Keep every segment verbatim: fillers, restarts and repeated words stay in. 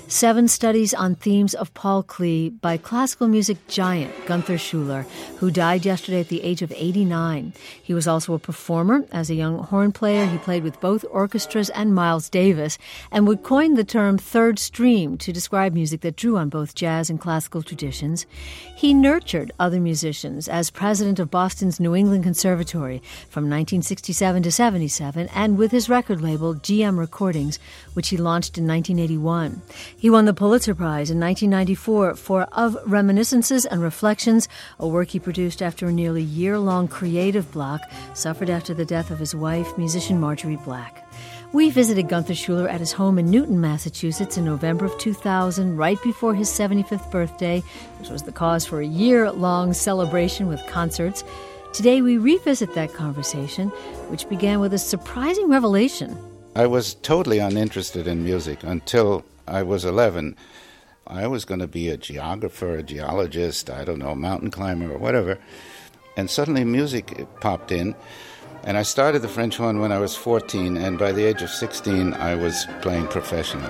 Seven Studies on Themes of Paul Klee by classical music giant Gunther Schuller, who died yesterday at the age of eighty-nine. He was also a performer. As a young horn player, he played with both orchestras and Miles Davis, and would coin the term third stream to describe music that drew on both jazz and classical traditions. He nurtured other musicians as president of Boston's New England Conservatory from nineteen sixty-seven to seventy-seven, and with his record label G M Recordings, which he launched in nineteen eighty-one. He won the Pulitzer Prize in nineteen ninety-four for Of Reminiscences and Reflections, a work he produced after a nearly year-long creative block suffered after the death of his wife, musician Marjorie Black. We visited Gunther Schuller at his home in Newton, Massachusetts in November of two thousand, right before his seventy-fifth birthday, which was the cause for a year-long celebration with concerts. Today we revisit that conversation, which began with a surprising revelation. I was totally uninterested in music until I was eleven. I was going to be a geographer, a geologist, I don't know, a mountain climber or whatever. And suddenly music popped in. And I started the French horn when I was fourteen, and by the age of sixteen, I was playing professionally.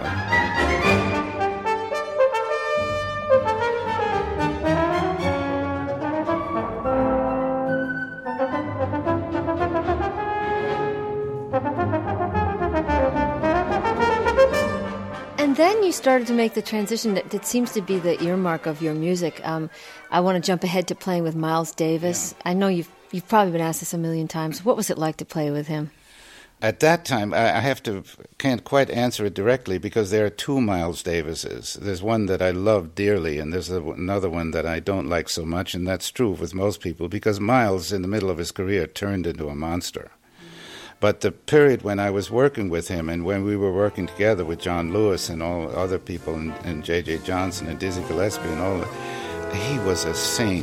Then you started to make the transition that, that seems to be the earmark of your music. Um, I want to jump ahead to playing with Miles Davis. Yeah. I know you've you've probably been asked this a million times. What was it like to play with him? At that time, I, I have to can't quite answer it directly because there are two Miles Davises. There's one that I love dearly, and there's a, another one that I don't like so much, and that's true with most people because Miles, in the middle of his career, turned into a monster. But the period when I was working with him and when we were working together with John Lewis and all other people and, and J J Johnson and Dizzy Gillespie and all that, he was a saint.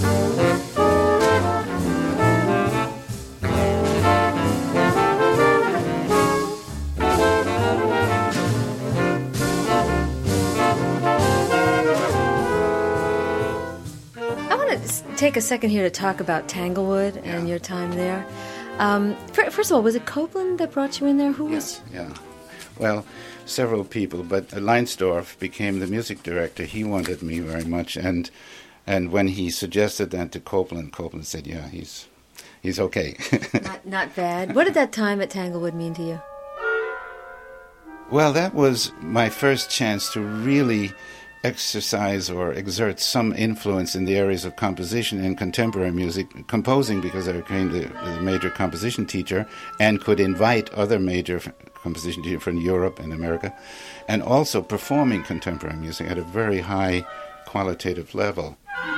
I want to take a second here to talk about Tanglewood and yeah. your time there. Um, first of all, was it Copeland that brought you in there? Who yes, was? Yeah. Well, several people, but Leinsdorf became the music director. He wanted me very much, and and when he suggested that to Copeland, Copeland said, "Yeah, he's he's okay." not, not bad. What did that time at Tanglewood mean to you? Well, that was my first chance to really exercise or exert some influence in the areas of composition and contemporary music, composing because I became the, the major composition teacher and could invite other major composition teachers from Europe and America, and also performing contemporary music at a very high qualitative level.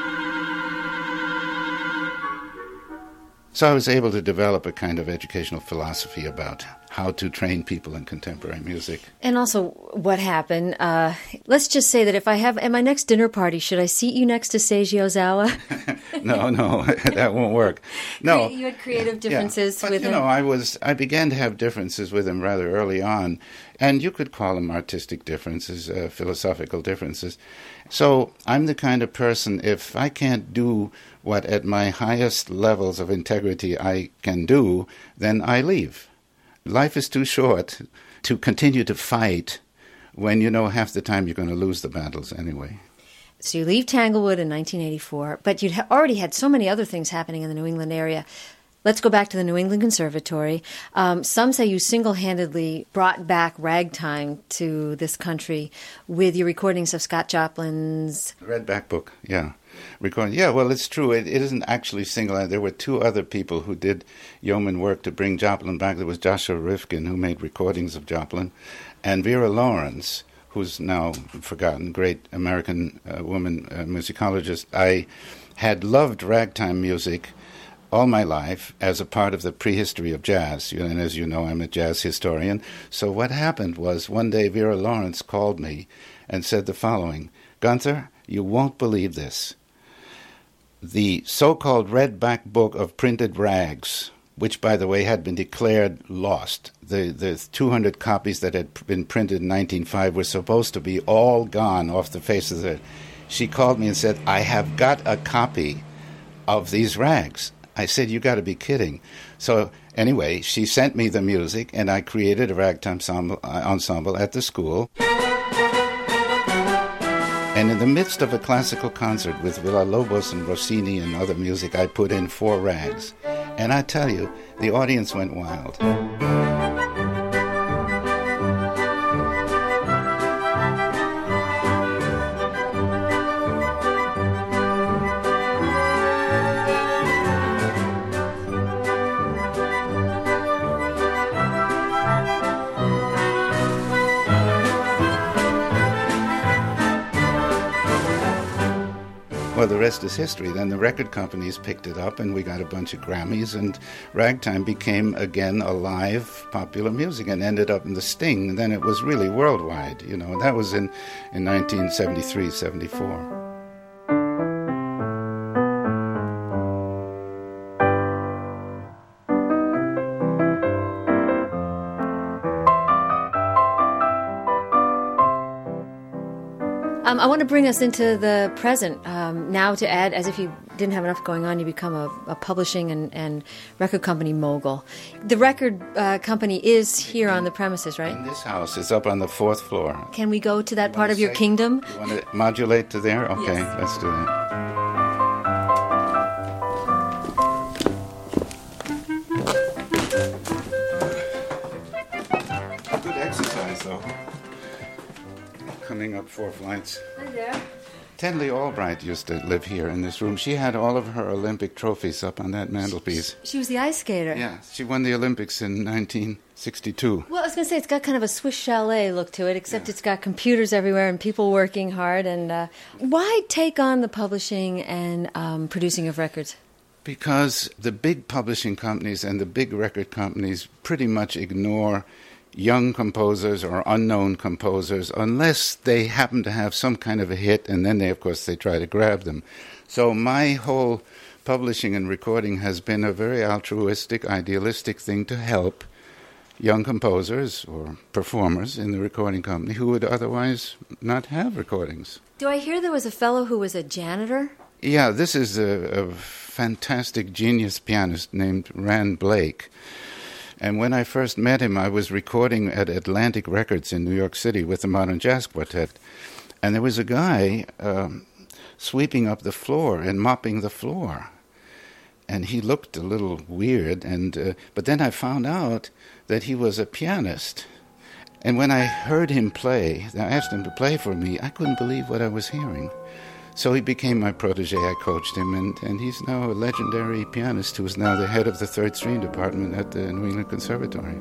So I was able to develop a kind of educational philosophy about how to train people in contemporary music. And also, what happened? Uh, let's just say that if I have, at my next dinner party, should I seat you next to Seiji Ozawa? no, no, that won't work. No, you had creative differences yeah, but, with you him. know, I was, I began to have differences with him rather early on, and you could call them artistic differences, uh, philosophical differences. So I'm the kind of person, if I can't do what at my highest levels of integrity I can do, then I leave. Life is too short to continue to fight when you know half the time you're going to lose the battles anyway. So you leave Tanglewood in nineteen eighty-four, but you'd ha- already had so many other things happening in the New England area. Let's go back to the New England Conservatory. Um, some say you single-handedly brought back ragtime to this country with your recordings of Scott Joplin's... Redback Book, yeah. Recording. Yeah, well, it's true. It, it isn't actually single. There were two other people who did yeoman work to bring Joplin back. There was Joshua Rifkin, who made recordings of Joplin, and Vera Lawrence, who's now forgotten, great American uh, woman uh, musicologist. I had loved ragtime music all my life as a part of the prehistory of jazz. And as you know, I'm a jazz historian. So what happened was one day Vera Lawrence called me and said the following, "Gunther, you won't believe this. The so-called Redback Book of Printed Rags," which, by the way, had been declared lost. The the two hundred copies that had been printed in nineteen oh five were supposed to be all gone off the face of the earth. She called me and said, "I have got a copy of these rags." I said, "You got to be kidding." So anyway, she sent me the music, and I created a ragtime ensemble, uh, ensemble at the school. And in the midst of a classical concert with Villa-Lobos and Rossini and other music, I put in four rags. And I tell you, the audience went wild. Well, the rest is history. Then the record companies picked it up, and we got a bunch of Grammys, and ragtime became, again, alive, popular music, and ended up in the Sting. And then it was really worldwide, you know. That was in, in nineteen seventy-three, seventy-four. Um, I want to bring us into the present um, now to add, as if you didn't have enough going on, you become a, a publishing and, and record company mogul. The record uh, company is here on the premises, right? In this house. It's up on the fourth floor. Can we go to that part of your kingdom? You want to modulate to there? Okay, yes. Let's do that. Good exercise, though. Coming up four flights. Hi there. Tenley Albright used to live here in this room. She had all of her Olympic trophies up on that mantelpiece. She, she was the ice skater. Yeah, she won the Olympics in nineteen sixty-two. Well, I was going to say, it's got kind of a Swiss chalet look to it, except Yeah. It's got computers everywhere and people working hard. And uh, why take on the publishing and um, producing of records? Because the big publishing companies and the big record companies pretty much ignore young composers or unknown composers unless they happen to have some kind of a hit, and then they, of course, they try to grab them. So my whole publishing and recording has been a very altruistic, idealistic thing to help young composers or performers in the recording company who would otherwise not have recordings. Do I hear there was a fellow who was a janitor? Yeah, this is a, a fantastic genius pianist named Rand Blake. And when I first met him, I was recording at Atlantic Records in New York City with the Modern Jazz Quartet. And there was a guy um, sweeping up the floor and mopping the floor. And he looked a little weird. And uh, but then I found out that he was a pianist. And when I heard him play, I asked him to play for me, I couldn't believe what I was hearing. So he became my protege. I coached him, and, and he's now a legendary pianist who is now the head of the third string department at the New England Conservatory.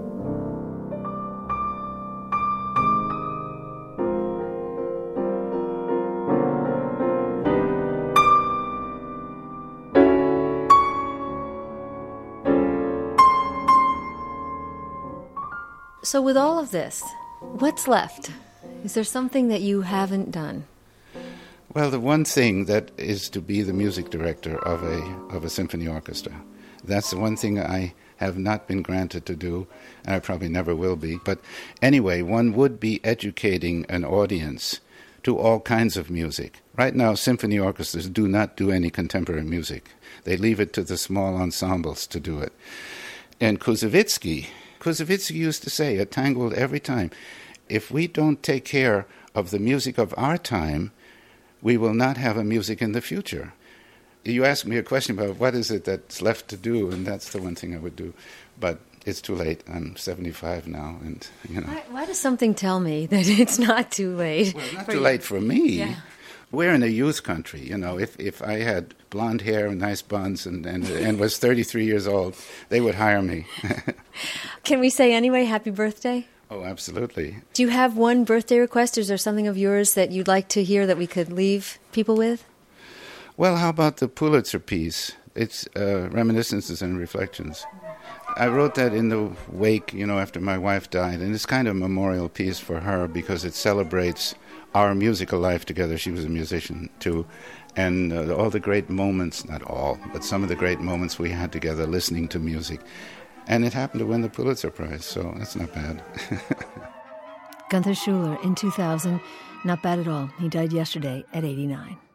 So with all of this, what's left? Is there something that you haven't done? Well, the one thing that is to be the music director of a of a symphony orchestra. That's the one thing I have not been granted to do, and I probably never will be. But anyway, one would be educating an audience to all kinds of music. Right now, symphony orchestras do not do any contemporary music. They leave it to the small ensembles to do it. And Koussevitzky, Koussevitzky used to say, it tangled every time, if we don't take care of the music of our time, we will not have a music in the future. You asked me a question about what is it that's left to do, and that's the one thing I would do. But it's too late. I'm seventy-five now, and, you know. Why, why does something tell me that it's not too late? Well, not too you. late for me. Yeah. We're in a youth country, you know. If if I had blonde hair and nice buns and, and, and was thirty-three years old, they would hire me. Can we say anyway, happy birthday? Oh, absolutely. Do you have one birthday request? Is there something of yours that you'd like to hear that we could leave people with? Well, how about the Pulitzer piece? It's uh, Reminiscences and Reflections. I wrote that in the wake, you know, after my wife died, and it's kind of a memorial piece for her because it celebrates our musical life together. She was a musician, too, and uh, all the great moments, not all, but some of the great moments we had together listening to music. And it happened to win the Pulitzer Prize, so that's not bad. Gunther Schuller in two thousand, not bad at all. He died yesterday at eighty-nine.